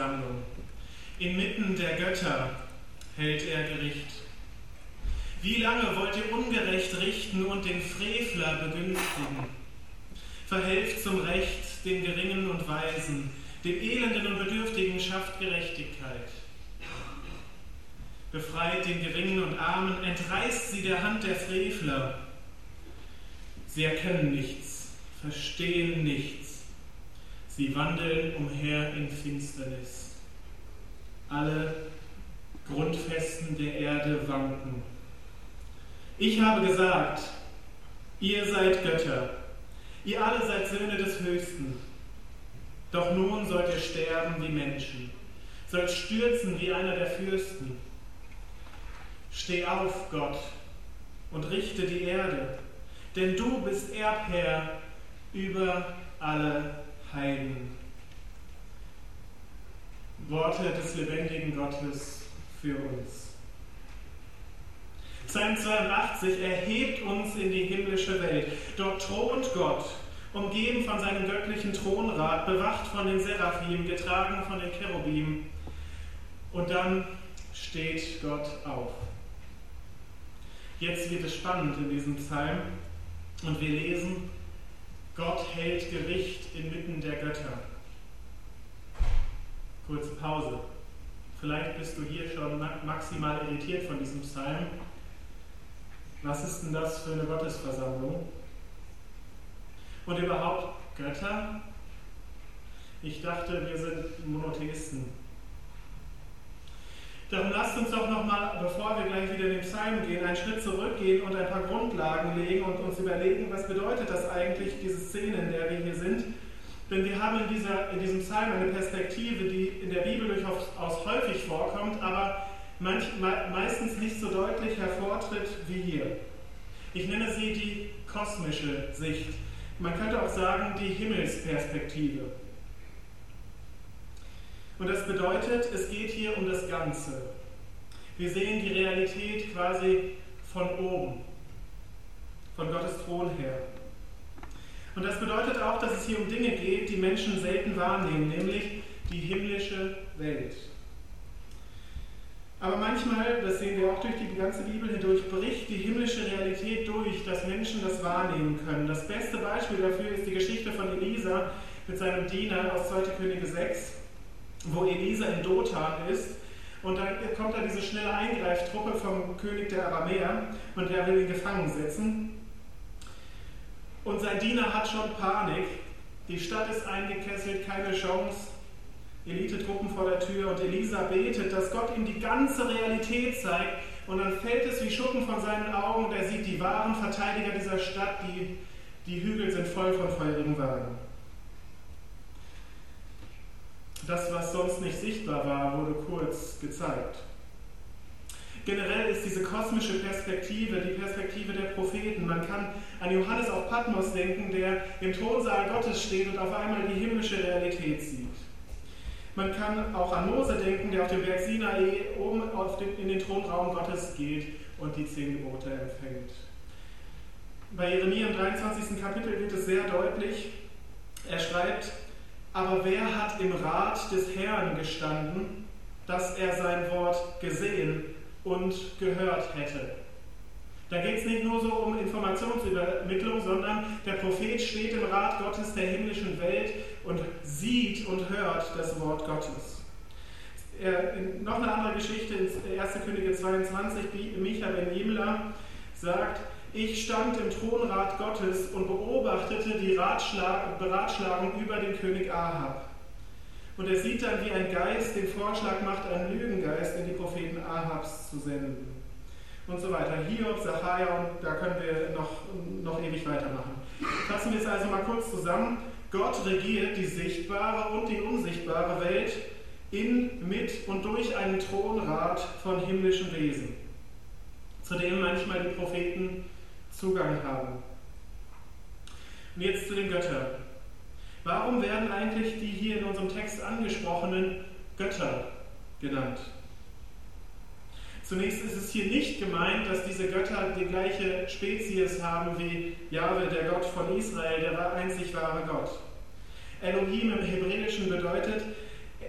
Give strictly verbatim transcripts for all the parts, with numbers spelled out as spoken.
Gottesversammlung. Inmitten der Götter hält er Gericht. Wie lange wollt ihr ungerecht richten und den Frevler begünstigen? Verhelft zum Recht den Geringen und Weisen, dem Elenden und Bedürftigen schafft Gerechtigkeit. Befreit den Geringen und Armen, entreißt sie der Hand der Frevler. Sie erkennen nichts, verstehen nichts. Sie wandeln umher in Finsternis. Alle Grundfesten der Erde wanken. Ich habe gesagt, ihr seid Götter, ihr alle seid Söhne des Höchsten. Doch nun sollt ihr sterben wie Menschen, sollt stürzen wie einer der Fürsten. Steh auf, Gott, und richte die Erde, denn du bist Erbherr über alle Heiden. Worte des lebendigen Gottes für uns. Psalm zweiundachtzig erhebt uns in die himmlische Welt. Dort thront Gott, umgeben von seinem göttlichen Thronrat, bewacht von den Seraphim, getragen von den Cherubim. Und dann steht Gott auf. Jetzt wird es spannend in diesem Psalm und wir lesen, Gott hält Gericht inmitten der Götter. Kurze Pause. Vielleicht bist du hier schon maximal irritiert von diesem Psalm. Was ist denn das für eine Gottesversammlung? Und überhaupt Götter? Ich dachte, wir sind Monotheisten. Darum lasst uns doch nochmal, bevor wir gleich wieder in den Psalm gehen, einen Schritt zurückgehen und ein paar Grundlagen legen und uns überlegen, was bedeutet das eigentlich, diese Szene, in der wir hier sind. Denn wir haben in, dieser, in diesem Psalm eine Perspektive, die in der Bibel durchaus häufig vorkommt, aber manch, meistens nicht so deutlich hervortritt wie hier. Ich nenne sie die kosmische Sicht. Man könnte auch sagen, die Himmelsperspektive. Und das bedeutet, es geht hier um das Ganze. Wir sehen die Realität quasi von oben, von Gottes Thron her. Und das bedeutet auch, dass es hier um Dinge geht, die Menschen selten wahrnehmen, nämlich die himmlische Welt. Aber manchmal, das sehen wir auch durch die ganze Bibel hindurch, bricht die himmlische Realität durch, dass Menschen das wahrnehmen können. Das beste Beispiel dafür ist die Geschichte von Elisa mit seinem Diener aus zweiter Könige sechs, wo Elisa in Dothan ist und dann kommt da diese schnelle Eingreiftruppe vom König der Aramäer und der will ihn gefangen setzen. Und sein Diener hat schon Panik, die Stadt ist eingekesselt, keine Chance, Elitetruppen vor der Tür und Elisa betet, dass Gott ihm die ganze Realität zeigt und dann fällt es wie Schuppen von seinen Augen und er sieht die wahren Verteidiger dieser Stadt, die, die Hügel sind voll von feurigen Wagen. Das, was sonst nicht sichtbar war, wurde kurz gezeigt. Generell ist diese kosmische Perspektive die Perspektive der Propheten. Man kann an Johannes auf Patmos denken, der im Thronsaal Gottes steht und auf einmal die himmlische Realität sieht. Man kann auch an Mose denken, der auf dem Berg Sinai oben auf den, in den Thronraum Gottes geht und die zehn Gebote empfängt. Bei Jeremia im dreiundzwanzigsten Kapitel wird es sehr deutlich. Er schreibt, aber wer hat im Rat des Herrn gestanden, dass er sein Wort gesehen und gehört hätte? Da geht es nicht nur so um Informationsübermittlung, sondern der Prophet steht im Rat Gottes der himmlischen Welt und sieht und hört das Wort Gottes. Er, noch eine andere Geschichte in erster Könige zweiundzwanzig, Micha ben Jimla sagt, ich stand im Thronrat Gottes und beobachtete die Ratschlag, Beratschlagung über den König Ahab. Und er sieht dann, wie ein Geist den Vorschlag macht, einen Lügengeist in die Propheten Ahabs zu senden. Und so weiter. Hiob, Sacharja, und da können wir noch, noch ewig weitermachen. Fassen wir es also mal kurz zusammen. Gott regiert die sichtbare und die unsichtbare Welt in, mit und durch einen Thronrat von himmlischen Wesen, zu dem manchmal die Propheten Zugang haben. Und jetzt zu den Göttern. Warum werden eigentlich die hier in unserem Text angesprochenen Götter genannt? Zunächst ist es hier nicht gemeint, dass diese Götter die gleiche Spezies haben wie Jahwe, der Gott von Israel, der einzig wahre Gott. Elohim im Hebräischen bedeutet,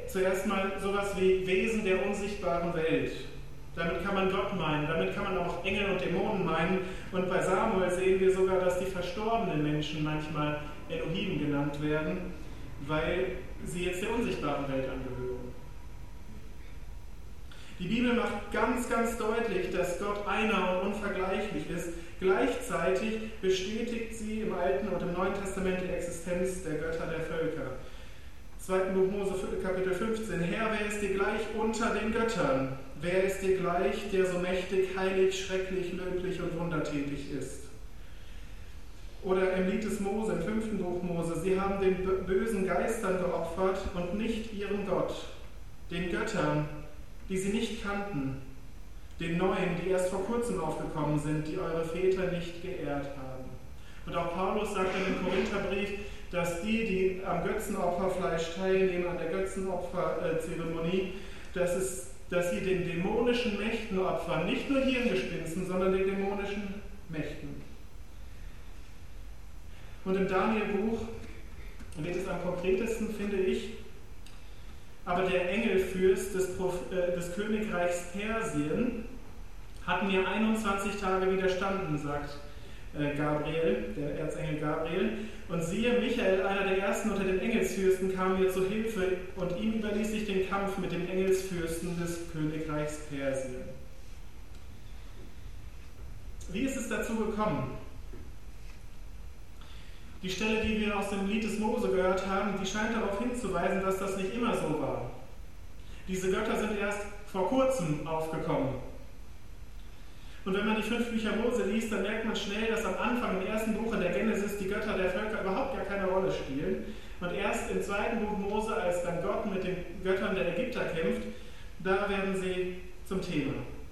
zuerst mal sowas wie Wesen der unsichtbaren Welt. Damit kann man Gott meinen, damit kann man auch Engel und Dämonen meinen. Und bei Samuel sehen wir sogar, dass die verstorbenen Menschen manchmal Elohim genannt werden, weil sie jetzt der unsichtbaren Welt angehören. Die Bibel macht ganz, ganz deutlich, dass Gott einer und unvergleichlich ist. Gleichzeitig bestätigt sie im Alten und im Neuen Testament die Existenz der Götter der Völker. zweiten Buch Mose, Kapitel fünfzehn. Herr, wer ist dir gleich unter den Göttern? Wer ist dir gleich, der so mächtig, heilig, schrecklich, löblich und wundertätig ist? Oder im Lied des Mose, im fünften Buch Mose. Sie haben den bösen Geistern geopfert und nicht ihren Gott, den Göttern, die sie nicht kannten, den Neuen, die erst vor kurzem aufgekommen sind, die eure Väter nicht geehrt haben. Und auch Paulus sagt in dem Korintherbrief, dass die, die am Götzenopferfleisch teilnehmen, an der Götzenopferzeremonie, dass, es, dass sie den dämonischen Mächten opfern, nicht nur Hirngespinsten, sondern den dämonischen Mächten. Und im Daniel-Buch wird es am konkretesten, finde ich, aber der Engelfürst des, Prof- äh, des Königreichs Persien hat mir einundzwanzig Tage widerstanden, sagt äh, Gabriel, der Erzengel Gabriel. Und siehe, Michael, einer der ersten unter den Engelsfürsten, kam mir zu Hilfe und ihm überließ ich den Kampf mit dem Engelsfürsten des Königreichs Persien. Wie ist es dazu gekommen? Die Stelle, die wir aus dem Lied des Mose gehört haben, die scheint darauf hinzuweisen, dass das nicht immer so war. Diese Götter sind erst vor kurzem aufgekommen. Und wenn man die fünf Bücher Mose liest, dann merkt man schnell, dass am Anfang im ersten Buch in der Genesis die Götter der Völker überhaupt gar keine Rolle spielen. Und erst im zweiten Buch Mose, als dann Gott mit den Göttern der Ägypter kämpft, da werden sie zum Thema.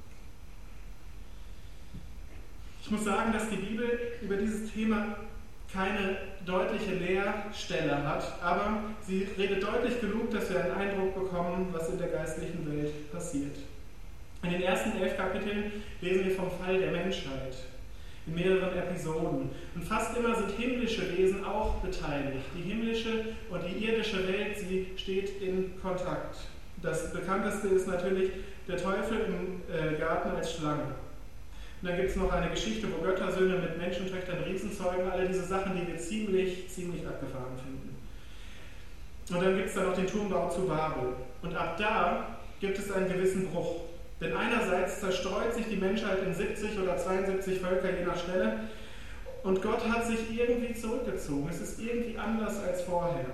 Ich muss sagen, dass die Bibel über dieses Thema keine deutliche Lehrstelle hat, aber sie redet deutlich genug, dass wir einen Eindruck bekommen, was in der geistlichen Welt passiert. In den ersten elf Kapiteln lesen wir vom Fall der Menschheit in mehreren Episoden. Und fast immer sind himmlische Wesen auch beteiligt. Die himmlische und die irdische Welt, sie steht in Kontakt. Das bekannteste ist natürlich der Teufel im äh, Garten als Schlange. Und dann gibt es noch eine Geschichte, wo Göttersöhne mit Menschentöchtern Riesen zeugen, alle diese Sachen, die wir ziemlich, ziemlich abgefahren finden. Und dann gibt es dann noch den Turmbau zu Babel. Und ab da gibt es einen gewissen Bruch. Denn einerseits zerstreut sich die Menschheit in siebzig oder zweiundsiebzig Völker je nach Stelle und Gott hat sich irgendwie zurückgezogen. Es ist irgendwie anders als vorher.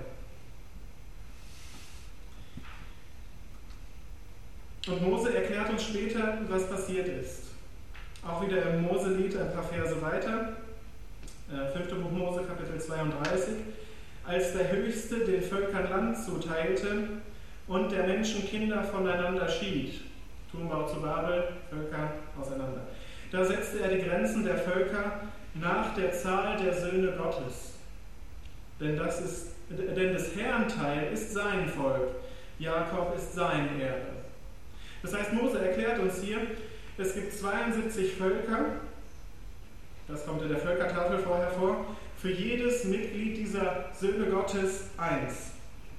Und Mose erklärt uns später, was passiert ist. Auch wieder im Moselied ein paar Verse weiter, fünfte Buch Mose, Kapitel zweiunddreißig. Als der Höchste den Völkern Land zuteilte und der Menschen Kinder voneinander schied, Turmbau zu Babel, Völker auseinander. Da setzte er die Grenzen der Völker nach der Zahl der Söhne Gottes. Denn, das ist, denn des Herrn Teil ist sein Volk, Jakob ist sein Erbe. Das heißt, Mose erklärt uns hier, es gibt zweiundsiebzig Völker, das kommt in der Völkertafel vorher vor, für jedes Mitglied dieser Söhne Gottes eins.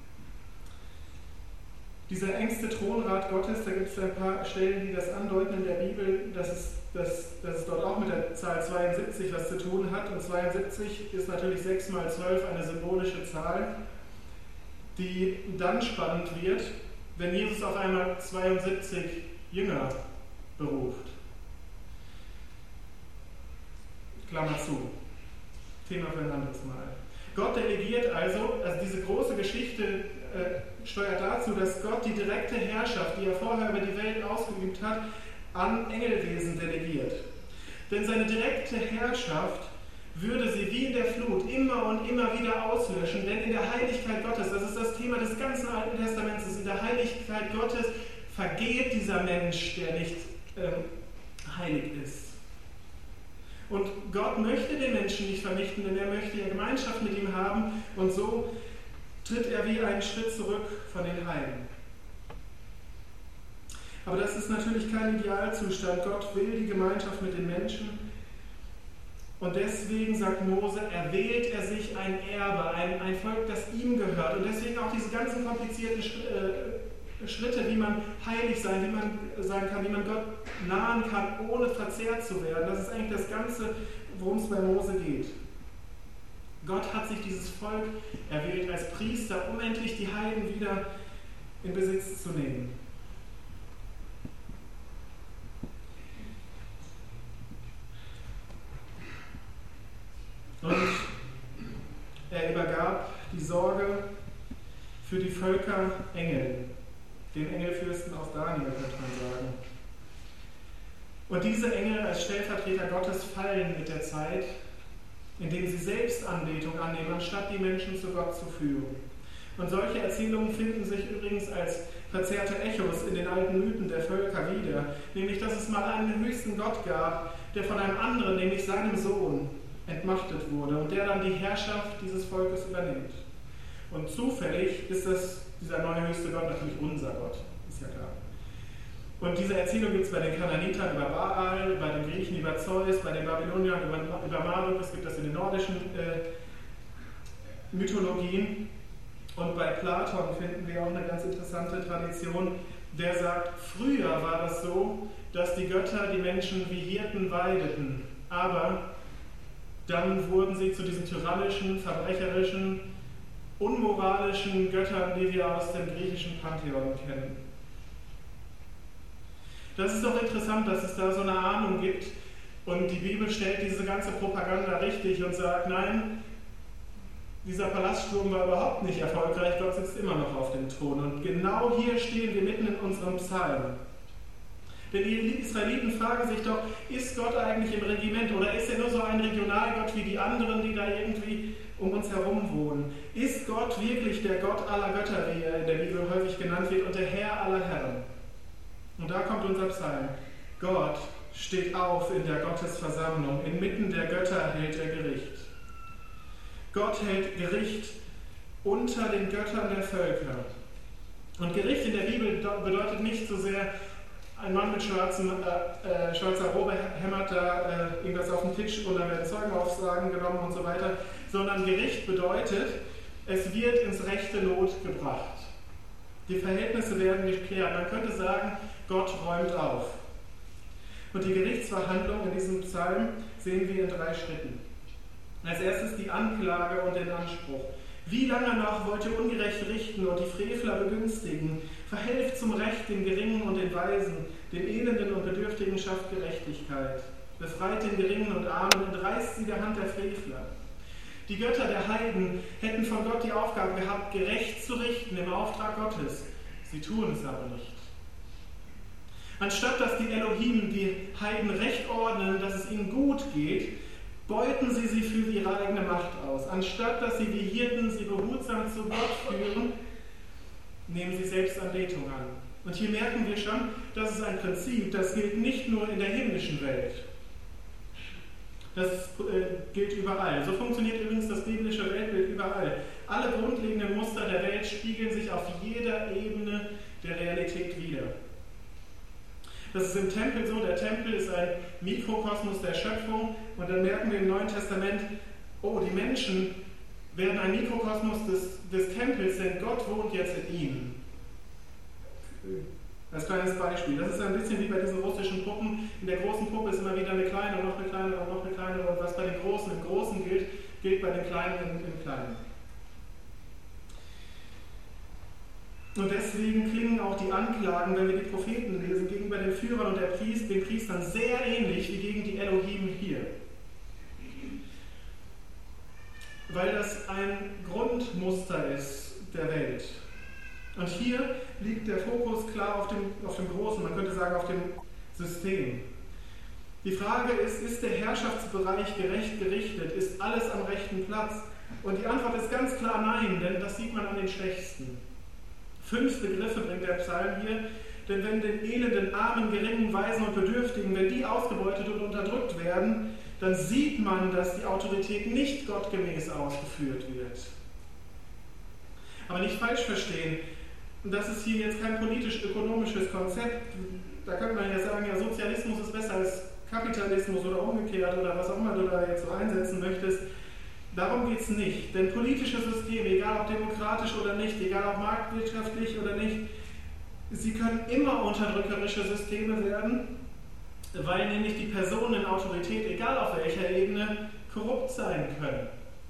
Dieser engste Thronrat Gottes, da gibt es ein paar Stellen, die das andeuten in der Bibel, dass es, dass, dass es dort auch mit der Zahl zweiundsiebzig was zu tun hat. Und zweiundsiebzig ist natürlich sechs mal zwölf eine symbolische Zahl, die dann spannend wird, wenn Jesus auf einmal zweiundsiebzig Jünger beruft. Klammer zu. Thema für ein anderes Mal. Gott delegiert also, also diese große Geschichte äh, steuert dazu, dass Gott die direkte Herrschaft, die er vorher über die Welt ausgeübt hat, an Engelwesen delegiert. Denn seine direkte Herrschaft würde sie wie in der Flut immer und immer wieder auslöschen, denn in der Heiligkeit Gottes, das ist das Thema des ganzen Alten Testaments, in der Heiligkeit Gottes vergeht dieser Mensch, der nicht ähm, heilig ist. Und Gott möchte den Menschen nicht vernichten, denn er möchte ja Gemeinschaft mit ihm haben und so tritt er wie einen Schritt zurück von den Heiden. Aber das ist natürlich kein Idealzustand. Gott will die Gemeinschaft mit den Menschen Und deswegen, sagt Mose, erwählt er sich ein Erbe, ein, ein Volk, das ihm gehört. Und deswegen auch diese ganzen komplizierten Schritte, wie man heilig sein, wie man sein kann, wie man Gott nahen kann, ohne verzehrt zu werden. Das ist eigentlich das Ganze, worum es bei Mose geht. Gott hat sich dieses Volk erwählt als Priester, um endlich die Heiden wieder in Besitz zu nehmen. Und er übergab die Sorge für die Völker Engeln, den Engelfürsten aus Daniel, könnte man sagen. Und diese Engel als Stellvertreter Gottes fallen mit der Zeit, indem sie selbst Anbetung annehmen, anstatt die Menschen zu Gott zu führen. Und solche Erzählungen finden sich übrigens als verzerrte Echos in den alten Mythen der Völker wieder, nämlich dass es mal einen höchsten Gott gab, der von einem anderen, nämlich seinem Sohn, entmachtet wurde und der dann die Herrschaft dieses Volkes übernimmt. Und zufällig ist das, dieser neue höchste Gott natürlich unser Gott, ist ja klar. Und diese Erzählung gibt es bei den Kanaanitern über Baal, bei den Griechen über Zeus, bei den Babyloniern über, über Marduk, es gibt das in den nordischen äh, Mythologien. Und bei Platon finden wir auch eine ganz interessante Tradition, der sagt, früher war das so, dass die Götter die Menschen wie Hirten weideten, aber dann wurden sie zu diesen tyrannischen, verbrecherischen, unmoralischen Göttern, die wir aus dem griechischen Pantheon kennen. Das ist doch interessant, dass es da so eine Ahnung gibt und die Bibel stellt diese ganze Propaganda richtig und sagt, nein, dieser Palaststurm war überhaupt nicht erfolgreich, Gott sitzt immer noch auf dem Thron. Und genau hier stehen wir mitten in unserem Psalm. Denn die Israeliten fragen sich doch, ist Gott eigentlich im Regiment oder ist er nur so ein Regionalgott wie die anderen, die da irgendwie um uns herum wohnen? Ist Gott wirklich der Gott aller Götter, wie er in der Bibel häufig genannt wird, und der Herr aller Herren? Und da kommt unser Psalm. Gott steht auf in der Gottesversammlung, inmitten der Götter hält er Gericht. Gott hält Gericht unter den Göttern der Völker. Und Gericht in der Bibel bedeutet nicht so sehr, ein Mann mit schwarzen, äh, äh, schwarzer Robe hämmert da äh, irgendwas auf den Tisch und da werden Zeugenaussagen genommen und so weiter, sondern Gericht bedeutet, es wird ins rechte Lot gebracht. Die Verhältnisse werden geklärt. Man könnte sagen, Gott räumt auf. Und die Gerichtsverhandlung in diesem Psalm sehen wir in drei Schritten. Als erstes die Anklage und den Anspruch. Wie lange noch wollt ihr ungerecht richten und die Frevler begünstigen? Verhelft zum Recht den Geringen und den Weisen, den Elenden und Bedürftigen schafft Gerechtigkeit. Befreit den Geringen und Armen und reißt sie der Hand der Frevler. Die Götter der Heiden hätten von Gott die Aufgabe gehabt, gerecht zu richten im Auftrag Gottes. Sie tun es aber nicht. Anstatt dass die Elohim die Heiden recht ordnen, dass es ihnen gut geht, beuten sie sie für ihre eigene Macht aus. Anstatt dass sie wie Hirten sie behutsam zu Gott führen, nehmen sie selbst Anbetung an. Und hier merken wir schon, das ist ein Prinzip, das gilt nicht nur in der himmlischen Welt. Das äh, gilt überall. So funktioniert übrigens das biblische Weltbild überall. Alle grundlegenden Muster der Welt spiegeln sich auf jeder Ebene der Realität wider. Das ist im Tempel so, der Tempel ist ein Mikrokosmos der Schöpfung und dann merken wir im Neuen Testament, oh, die Menschen werden ein Mikrokosmos des, des Tempels, denn Gott wohnt jetzt in ihnen. Als kleines Beispiel. Das ist ein bisschen wie bei diesen russischen Puppen. In der großen Puppe ist immer wieder eine kleine und noch eine kleine und noch eine kleine und was bei den Großen im Großen gilt, gilt bei den Kleinen im, im Kleinen. Und deswegen klingen auch die Anklagen, wenn wir die Propheten lesen, gegenüber den Führern und der Priest, den Priestern sehr ähnlich wie gegen die Elohim hier. Weil das ein Grundmuster ist der Welt. Und hier liegt der Fokus klar auf dem, auf dem Großen, man könnte sagen auf dem System. Die Frage ist, ist der Herrschaftsbereich gerecht gerichtet? Ist alles am rechten Platz? Und die Antwort ist ganz klar nein, denn das sieht man an den Schwächsten. Fünf Begriffe bringt der Psalm hier, denn wenn den elenden, armen, geringen, Waisen und Bedürftigen, wenn die ausgebeutet und unterdrückt werden, dann sieht man, dass die Autorität nicht gottgemäß ausgeführt wird. Aber nicht falsch verstehen, das ist hier jetzt kein politisch-ökonomisches Konzept. Da könnte man ja sagen, ja, Sozialismus ist besser als Kapitalismus oder umgekehrt oder was auch immer du da jetzt so einsetzen möchtest. Darum geht es nicht. Denn politische Systeme, egal ob demokratisch oder nicht, egal ob marktwirtschaftlich oder nicht, sie können immer unterdrückerische Systeme werden, weil nämlich die Personen in Autorität, egal auf welcher Ebene, korrupt sein können.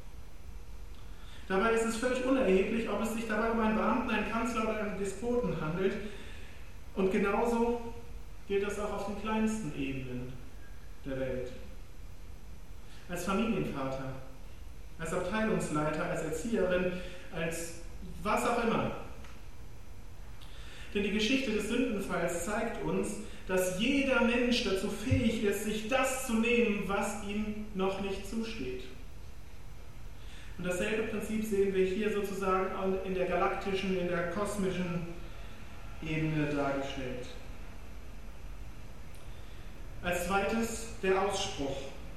Dabei ist es völlig unerheblich, ob es sich dabei um einen Beamten, einen Kanzler oder einen Despoten handelt. Und genauso gilt das auch auf den kleinsten Ebenen der Welt. Als Familienvater, als Abteilungsleiter, als Erzieherin, als was auch immer. Denn die Geschichte des Sündenfalls zeigt uns, dass jeder Mensch dazu fähig ist, sich das zu nehmen, was ihm noch nicht zusteht. Und dasselbe Prinzip sehen wir hier sozusagen in der galaktischen, in der kosmischen Ebene dargestellt. Als zweites der Ausspruch.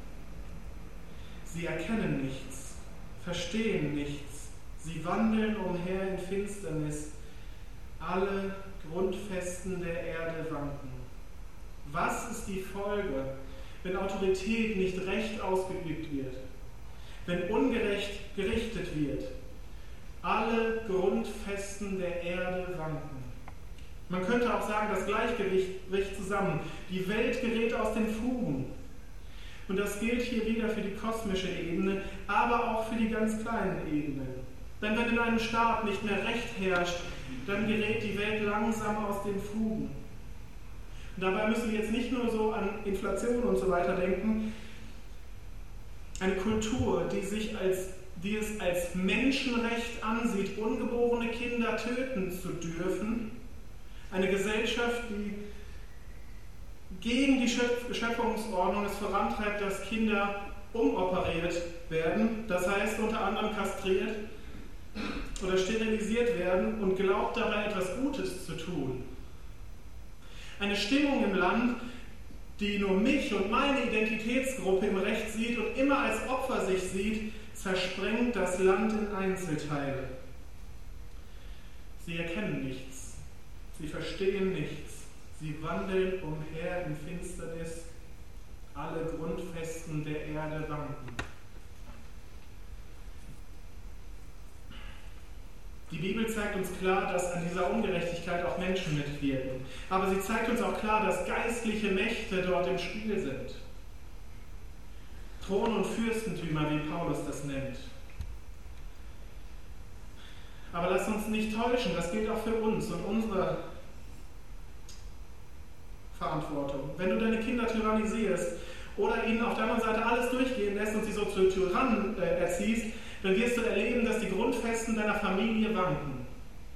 Sie erkennen nichts, verstehen nichts, sie wandeln umher in Finsternis, alle Grundfesten der Erde wanken. Was ist die Folge, wenn Autorität nicht recht ausgeübt wird, wenn ungerecht gerichtet wird? Alle Grundfesten der Erde wanken. Man könnte auch sagen, das Gleichgewicht bricht zusammen. Die Welt gerät aus den Fugen. Und das gilt hier wieder für die kosmische Ebene, aber auch für die ganz kleinen Ebenen. Denn wenn in einem Staat nicht mehr Recht herrscht, dann gerät die Welt langsam aus den Fugen. Und dabei müssen wir jetzt nicht nur so an Inflation und so weiter denken. Eine Kultur, die sich als, die es als Menschenrecht ansieht, ungeborene Kinder töten zu dürfen. Eine Gesellschaft, die gegen die Schöpfungsordnung es vorantreibt, dass Kinder umoperiert werden, das heißt unter anderem kastriert oder sterilisiert werden und glaubt dabei etwas Gutes zu tun. Eine Stimmung im Land, die nur mich und meine Identitätsgruppe im Recht sieht und immer als Opfer sich sieht, zersprengt das Land in Einzelteile. Sie erkennen nichts, sie verstehen nichts, sie wandeln umher in Finsternis, alle Grundfesten der Erde wanken. Die Bibel zeigt uns klar, dass an dieser Ungerechtigkeit auch Menschen mitwirken. Aber sie zeigt uns auch klar, dass geistliche Mächte dort im Spiel sind. Thron- und Fürstentümer, wie Paulus das nennt. Aber lasst uns nicht täuschen, das gilt auch für uns und unsere Verantwortung. Wenn du deine Kinder tyrannisierst oder ihnen auf der anderen Seite alles durchgehen lässt und sie so zu Tyrannen äh, erziehst, dann wirst du erleben, dass die Grundfesten deiner Familie wanken.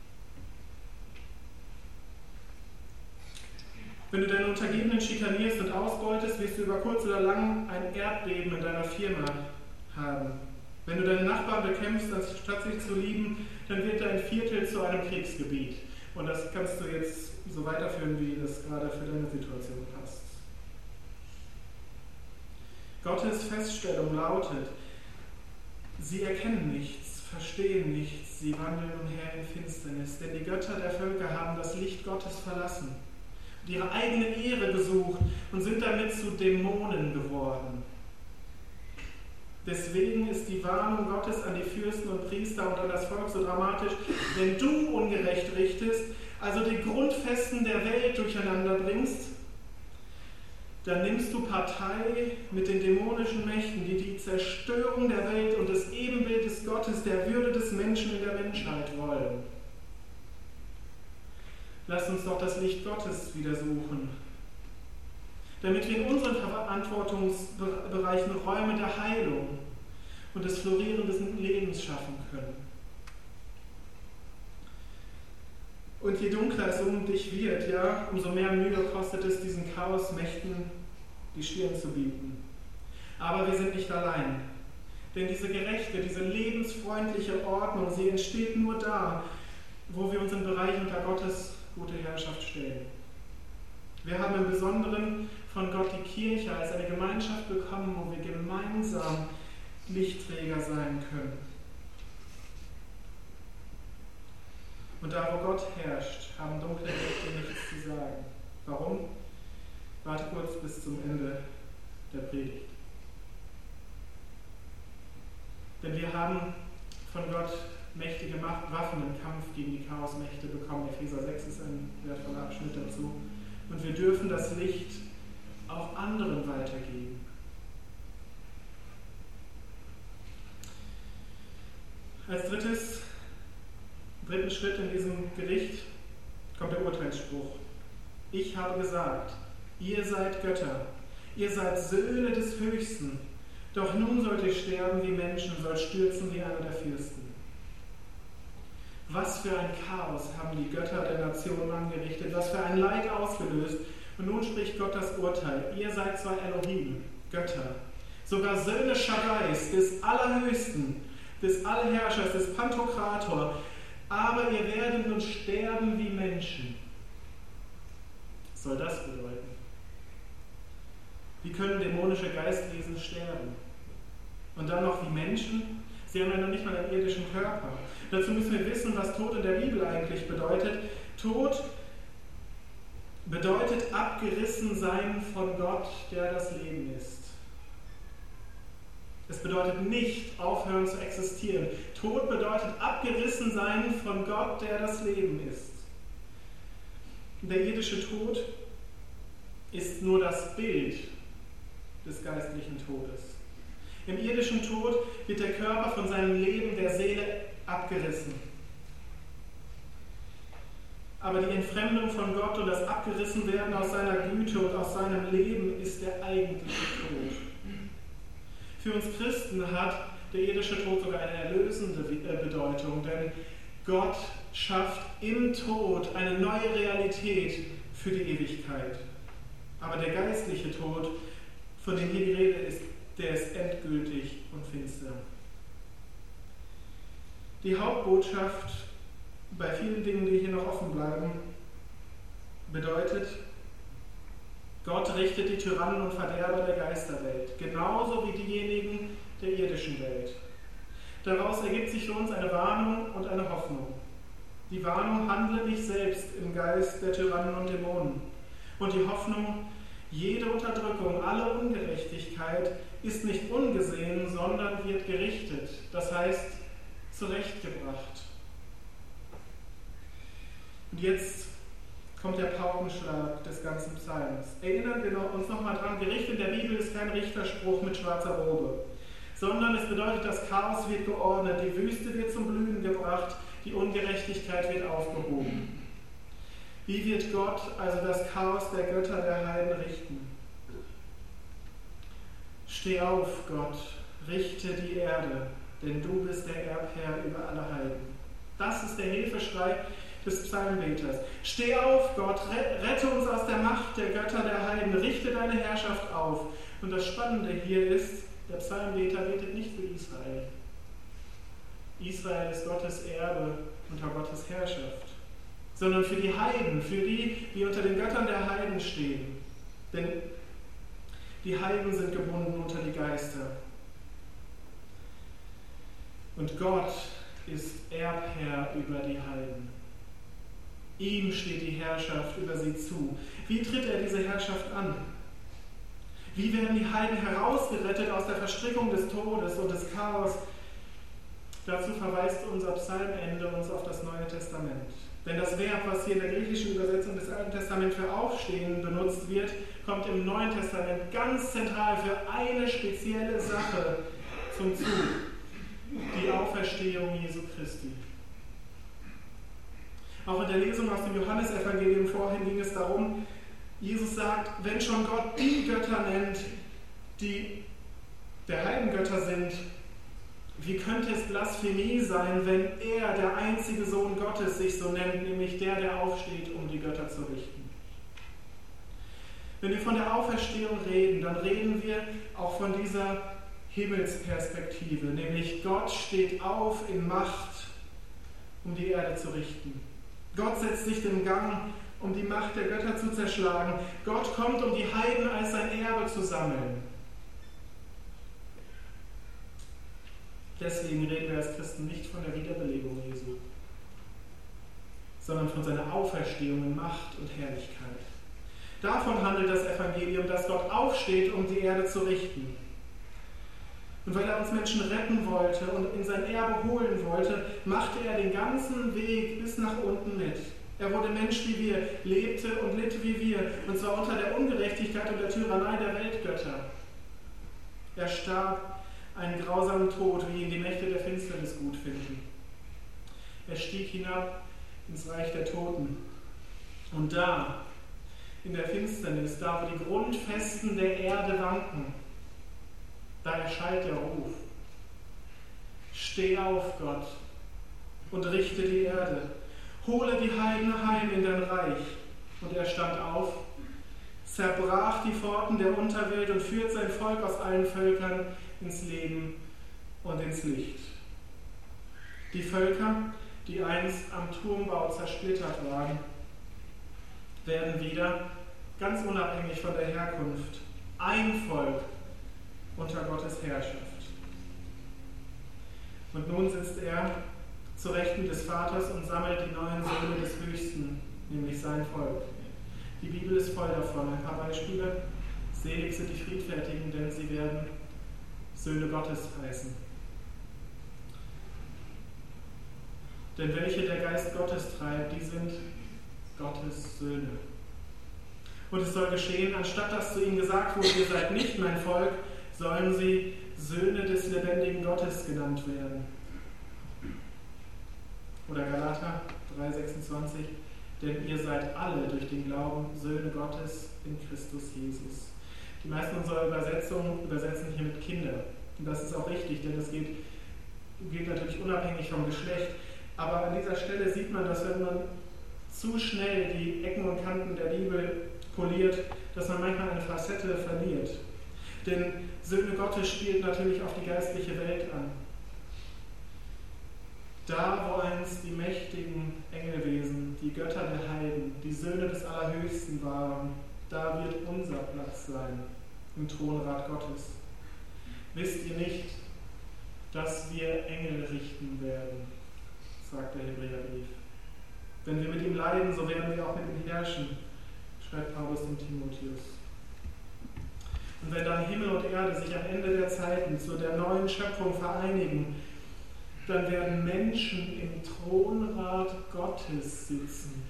Wenn du deine Untergebenen schikanierst und ausbeutest, wirst du über kurz oder lang ein Erdbeben in deiner Firma haben. Wenn du deine Nachbarn bekämpfst, anstatt sich zu lieben, dann wird dein Viertel zu einem Kriegsgebiet. Und das kannst du jetzt so weiterführen, wie das gerade für deine Situation passt. Gottes Feststellung lautet: Sie erkennen nichts, verstehen nichts, sie wandeln umher in Finsternis, denn die Götter der Völker haben das Licht Gottes verlassen und ihre eigene Ehre gesucht und sind damit zu Dämonen geworden. Deswegen ist die Warnung Gottes an die Fürsten und Priester und an das Volk so dramatisch: Wenn du ungerecht richtest, also die Grundfesten der Welt durcheinander bringst, dann nimmst du Partei mit den dämonischen Mächten, die die Zerstörung der Welt und des Ebenbildes Gottes, der Würde des Menschen in der Menschheit wollen. Lass uns doch das Licht Gottes wieder suchen, damit wir in unseren Verantwortungsbereichen Räume der Heilung und des florierenden Lebens schaffen können. Und je dunkler es um dich wird, ja, umso mehr Mühe kostet es, diesen Chaosmächten die Stirn zu bieten. Aber wir sind nicht allein. Denn diese gerechte, diese lebensfreundliche Ordnung, sie entsteht nur da, wo wir uns im Bereich unter Gottes gute Herrschaft stellen. Wir haben im Besonderen von Gott die Kirche als eine Gemeinschaft bekommen, wo wir gemeinsam Lichtträger sein können. Und da, wo Gott herrscht, haben dunkle Mächte nichts zu sagen. Warum? Warte kurz bis zum Ende der Predigt. Denn wir haben von Gott mächtige Waffen im Kampf gegen die Chaosmächte bekommen. Epheser sechs ist ein wertvoller Abschnitt dazu. Und wir dürfen das Licht auch anderen weitergeben. Als drittes, dritten Schritt in diesem Gericht kommt der Urteilsspruch. Ich habe gesagt, ihr seid Götter, ihr seid Söhne des Höchsten, doch nun sollt ihr sterben wie Menschen, sollt stürzen wie einer der Fürsten. Was für ein Chaos haben die Götter der Nationen angerichtet, was für ein Leid ausgelöst. Und nun spricht Gott das Urteil. Ihr seid zwar Elohim, Götter, sogar Söhne Schaddais, des Allerhöchsten, des Allherrschers, des Pantokrator, aber ihr werdet nun sterben wie Menschen. Was soll das bedeuten? Wie können dämonische Geistwesen sterben? Und dann noch wie Menschen? Sie haben ja noch nicht mal einen irdischen Körper. Dazu müssen wir wissen, was Tod in der Bibel eigentlich bedeutet. Tod bedeutet abgerissen sein von Gott, der das Leben ist. Es bedeutet nicht aufhören zu existieren. Tod bedeutet abgerissen sein von Gott, der das Leben ist. Der irdische Tod ist nur das Bild des geistlichen Todes. Im irdischen Tod wird der Körper von seinem Leben, der Seele, abgerissen. Aber die Entfremdung von Gott und das Abgerissenwerden aus seiner Güte und aus seinem Leben ist der eigentliche Tod. Für uns Christen hat der irdische Tod sogar eine erlösende Bedeutung, denn Gott schafft im Tod eine neue Realität für die Ewigkeit. Aber der geistliche Tod, von dem hier die Rede ist, der ist endgültig und finster. Die Hauptbotschaft bei vielen Dingen, die hier noch offen bleiben, bedeutet, Gott richtet die Tyrannen und Verderber der Geisterwelt, genauso wie diejenigen der irdischen Welt. Daraus ergibt sich für uns eine Warnung und eine Hoffnung. Die Warnung: handle nicht selbst im Geist der Tyrannen und Dämonen. Und die Hoffnung: jede Unterdrückung, alle Ungerechtigkeit ist nicht ungesehen, sondern wird gerichtet, das heißt zurechtgebracht. Und jetzt kommt der Paukenschlag des ganzen Psalms. Erinnern wir uns nochmal dran, Gericht in der Bibel ist kein Richterspruch mit schwarzer Robe, sondern es bedeutet, das Chaos wird geordnet, die Wüste wird zum Blühen gebracht, die Ungerechtigkeit wird aufgehoben. Wie wird Gott also das Chaos der Götter der Heiden richten? Steh auf, Gott, richte die Erde, denn du bist der Erbherr über alle Heiden. Das ist der Hilfeschrei des Psalmbeters. Steh auf, Gott, rette uns aus der Macht der Götter der Heiden, richte deine Herrschaft auf. Und das Spannende hier ist, der Psalmbeter betet nicht für Israel. Israel ist Gottes Erbe unter Gottes Herrschaft, sondern für die Heiden, für die, die unter den Göttern der Heiden stehen. Denn die Heiden sind gebunden unter die Geister. Und Gott ist Erbherr über die Heiden. Ihm steht die Herrschaft über sie zu. Wie tritt er diese Herrschaft an? Wie werden die Heiden herausgerettet aus der Verstrickung des Todes und des Chaos? Dazu verweist unser Psalmende uns auf das Neue Testament. Denn das Verb, was hier in der griechischen Übersetzung des Alten Testaments für Aufstehen benutzt wird, kommt im Neuen Testament ganz zentral für eine spezielle Sache zum Zug: die Auferstehung Jesu Christi. Auch in der Lesung aus dem Johannesevangelium vorhin ging es darum, Jesus sagt, wenn schon Gott die Götter nennt, die der Heidengötter sind, wie könnte es Blasphemie sein, wenn er, der einzige Sohn Gottes, sich so nennt, nämlich der, der aufsteht, um die Götter zu richten? Wenn wir von der Auferstehung reden, dann reden wir auch von dieser Himmelsperspektive, nämlich Gott steht auf in Macht, um die Erde zu richten. Gott setzt sich in Gang, um die Macht der Götter zu zerschlagen. Gott kommt, um die Heiden als sein Erbe zu sammeln. Deswegen reden wir als Christen nicht von der Wiederbelebung Jesu, sondern von seiner Auferstehung in Macht und Herrlichkeit. Davon handelt das Evangelium, dass Gott aufsteht, um die Erde zu richten. Und weil er uns Menschen retten wollte und in sein Erbe holen wollte, machte er den ganzen Weg bis nach unten mit. Er wurde Mensch wie wir, lebte und litt wie wir, und zwar unter der Ungerechtigkeit und der Tyrannei der Weltgötter. Er starb einen grausamen Tod, wie ihn die Mächte der Finsternis gut finden. Er stieg hinab ins Reich der Toten. Und da, in der Finsternis, da wo die Grundfesten der Erde wanken, da erschallt der Ruf: Steh auf, Gott, und richte die Erde. Hole die Heiden heim in dein Reich. Und er stand auf, zerbrach die Pforten der Unterwelt und führt sein Volk aus allen Völkern ins Leben und ins Licht. Die Völker, die einst am Turmbau zersplittert waren, werden wieder, ganz unabhängig von der Herkunft, ein Volk unter Gottes Herrschaft. Und nun sitzt er zu Rechten des Vaters und sammelt die neuen Söhne des Höchsten, nämlich sein Volk. Die Bibel ist voll davon. Ein paar Beispiele. Selig sind die Friedfertigen, denn sie werden Söhne Gottes heißen. Denn welche der Geist Gottes treibt, die sind Gottes Söhne. Und es soll geschehen, anstatt dass zu ihnen gesagt wurde, ihr seid nicht mein Volk, sollen sie Söhne des lebendigen Gottes genannt werden. Oder Galater drei sechsundzwanzig, denn ihr seid alle durch den Glauben Söhne Gottes in Christus Jesus. Die meisten unserer Übersetzungen übersetzen hier mit Kinder. Und das ist auch richtig, denn das geht, geht natürlich unabhängig vom Geschlecht. Aber an dieser Stelle sieht man, dass wenn man zu schnell die Ecken und Kanten der Bibel poliert, dass man manchmal eine Facette verliert. Denn Söhne Gottes spielt natürlich auf die geistliche Welt an. Da, wo einst die mächtigen Engelwesen, die Götter der Heiden, die Söhne des Allerhöchsten waren, da wird unser Platz sein im Thronrat Gottes. Wisst ihr nicht, dass wir Engel richten werden, sagt der Hebräerbrief. Wenn wir mit ihm leiden, so werden wir auch mit ihm herrschen, schreibt Paulus dem Timotheus. Und wenn dann Himmel und Erde sich am Ende der Zeiten zu der neuen Schöpfung vereinigen, dann werden Menschen im Thronrat Gottes sitzen.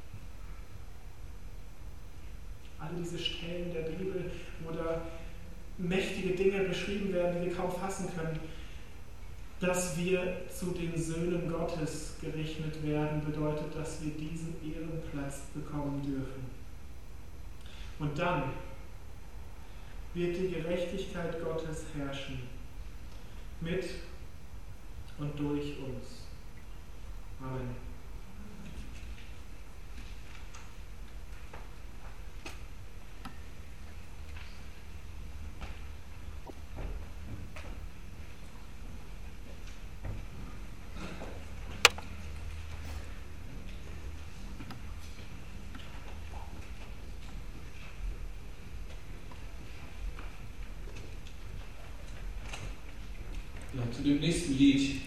Alle diese Stellen der Bibel, wo da mächtige Dinge beschrieben werden, die wir kaum fassen können, dass wir zu den Söhnen Gottes gerechnet werden, bedeutet, dass wir diesen Ehrenplatz bekommen dürfen. Und dann wird die Gerechtigkeit Gottes herrschen, mit und durch uns. Amen. Ja, zu dem nächsten Lied